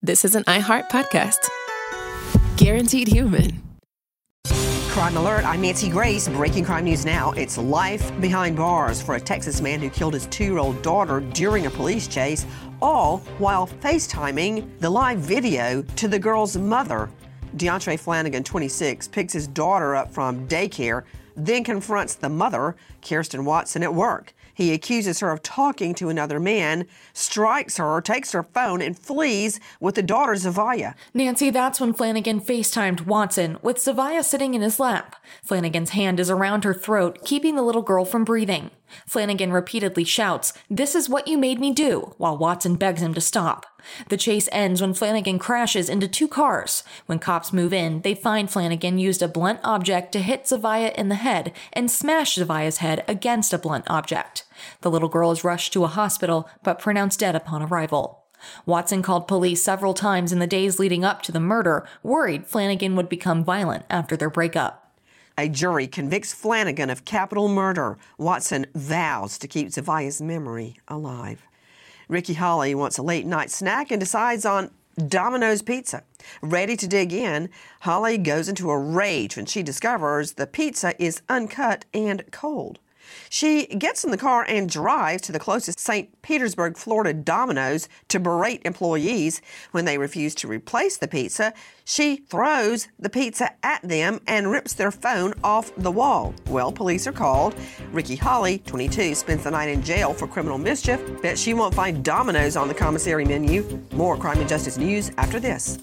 this is an iHeart podcast. Guaranteed human. Crime Alert, I'm Nancy Grace. Breaking crime news now. It's life behind bars for a Texas man who killed his 2-year-old daughter during a police chase, all while FaceTiming the live video to the girl's mother. DeAndre Flanagan, 26, picks his daughter up from daycare, then confronts the mother, Kirsten Watson, at work. He accuses her of talking to another man, strikes her, takes her phone, and flees with the daughter, Zavia. Nancy, that's when Flanagan FaceTimed Watson, with Zavia sitting in his lap. Flanagan's hand is around her throat, keeping the little girl from breathing. Flanagan repeatedly shouts, "This is what you made me do," while Watson begs him to stop. The chase ends when Flanagan crashes into 2 cars. When cops move in, they find Flanagan used a blunt object to hit Zavia in the head and smash Zavia's head against a blunt object. The little girl is rushed to a hospital, but pronounced dead upon arrival. Watson called police several times in the days leading up to the murder, worried Flanagan would become violent after their breakup. A jury convicts Flanagan of capital murder. Watson vows to keep Zavia's memory alive. Ricky Hawley wants a late-night snack and decides on Domino's Pizza. Ready to dig in, Hawley goes into a rage when she discovers the pizza is uncut and cold. She gets in the car and drives to the closest St. Petersburg, Florida Domino's to berate employees. When they refuse to replace the pizza, she throws the pizza at them and rips their phone off the wall. Well, police are called. Ricky Hawley, 22, spends the night in jail for criminal mischief. Bet she won't find Domino's on the commissary menu. More crime and justice news after this.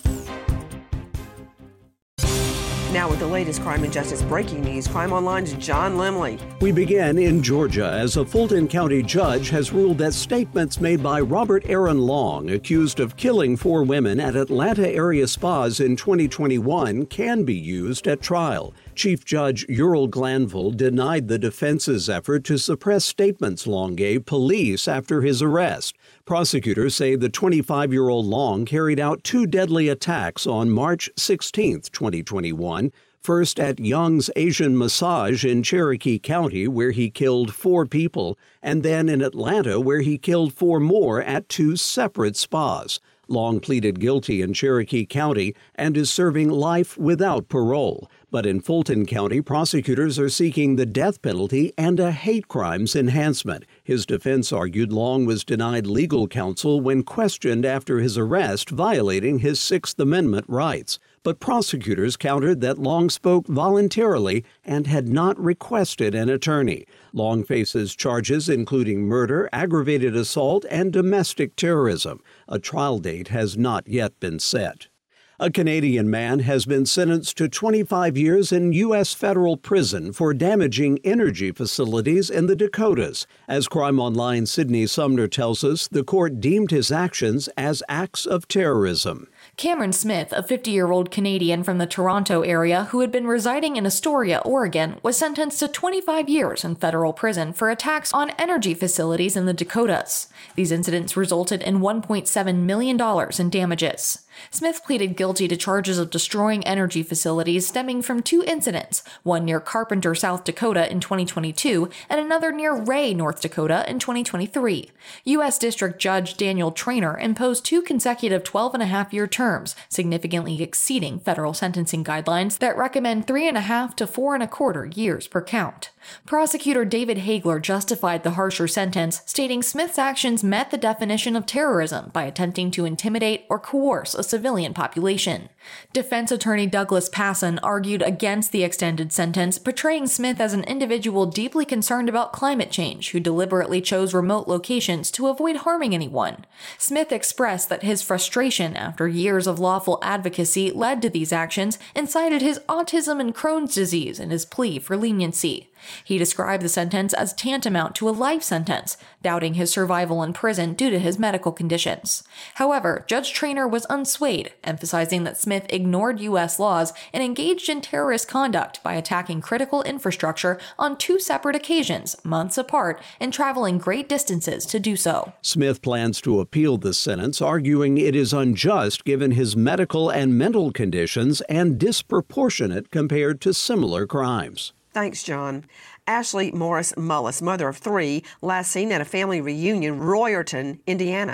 Now with the latest crime and justice breaking news, Crime Online's John Limley. We begin in Georgia as a Fulton County judge has ruled that statements made by Robert Aaron Long, accused of killing 4 women at Atlanta area spas in 2021, can be used at trial. Chief Judge Ural Glanville denied the defense's effort to suppress statements Long gave police after his arrest. Prosecutors say the 25-year-old Long carried out 2 deadly attacks on March 16, 2021, first at Young's Asian Massage in Cherokee County, where he killed 4 people, and then in Atlanta, where he killed 4 more at 2 separate spas. Long pleaded guilty in Cherokee County and is serving life without parole. But in Fulton County, prosecutors are seeking the death penalty and a hate crimes enhancement. His defense argued Long was denied legal counsel when questioned after his arrest, violating his Sixth Amendment rights. But prosecutors countered that Long spoke voluntarily and had not requested an attorney. Long faces charges including murder, aggravated assault, and domestic terrorism. A trial date has not yet been set. A Canadian man has been sentenced to 25 years in U.S. federal prison for damaging energy facilities in the Dakotas. As Crime Online's Sydney Sumner tells us, the court deemed his actions as acts of terrorism. Cameron Smith, a 50-year-old Canadian from the Toronto area who had been residing in Astoria, Oregon, was sentenced to 25 years in federal prison for attacks on energy facilities in the Dakotas. These incidents resulted in $1.7 million in damages. Smith pleaded guilty to charges of destroying energy facilities stemming from 2 incidents, one near Carpenter, South Dakota in 2022 and another near Ray, North Dakota in 2023. U.S. District Judge Daniel Traynor imposed 2 consecutive 12.5-year terms, significantly exceeding federal sentencing guidelines that recommend 3.5 to 4.25 years per count. Prosecutor David Hagler justified the harsher sentence, stating Smith's actions met the definition of terrorism by attempting to intimidate or coerce a civilian population. Defense attorney Douglas Passon argued against the extended sentence, portraying Smith as an individual deeply concerned about climate change who deliberately chose remote locations to avoid harming anyone. Smith expressed that his frustration after years of lawful advocacy led to these actions and cited his autism and Crohn's disease in his plea for leniency. He described the sentence as tantamount to a life sentence, doubting his survival in prison due to his medical conditions. However, Judge Traynor was unswayed, emphasizing that Smith ignored U.S. laws and engaged in terrorist conduct by attacking critical infrastructure on 2 separate occasions, months apart, and traveling great distances to do so. Smith plans to appeal the sentence, arguing it is unjust given his medical and mental conditions and disproportionate compared to similar crimes. Thanks, John. Ashley Morris Mullis, mother of 3, last seen at a family reunion, Royerton, Indiana.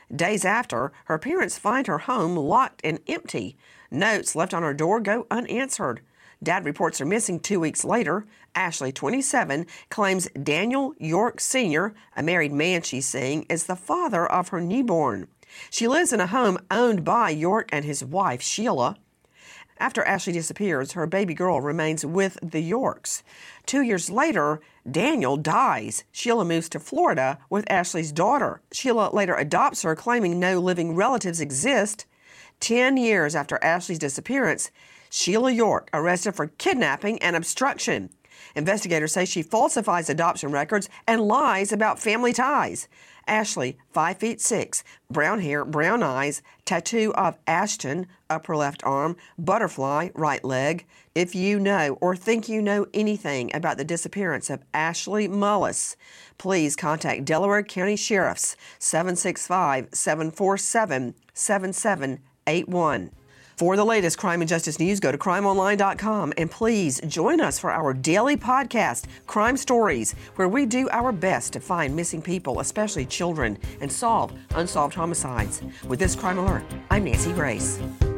Days after, her parents find her home locked and empty. Notes left on her door go unanswered. Dad reports her missing 2 weeks later. Ashley, 27, claims Daniel York Sr., a married man she's seeing, is the father of her newborn. She lives in a home owned by York and his wife, Sheila. After Ashley disappears, her baby girl remains with the Yorks. 2 years later, Daniel dies. Sheila moves to Florida with Ashley's daughter. Sheila later adopts her, claiming no living relatives exist. 10 years after Ashley's disappearance, Sheila York arrested for kidnapping and obstruction. Investigators say she falsifies adoption records and lies about family ties. Ashley, 5'6", brown hair, brown eyes, tattoo of Ashton, upper left arm, butterfly, right leg. If you know or think you know anything about the disappearance of Ashley Mullis, please contact Delaware County Sheriff's 765-747-7781. For the latest crime and justice news, go to crimeonline.com and please join us for our daily podcast, Crime Stories, where we do our best to find missing people, especially children, and solve unsolved homicides. With this Crime Alert, I'm Nancy Grace.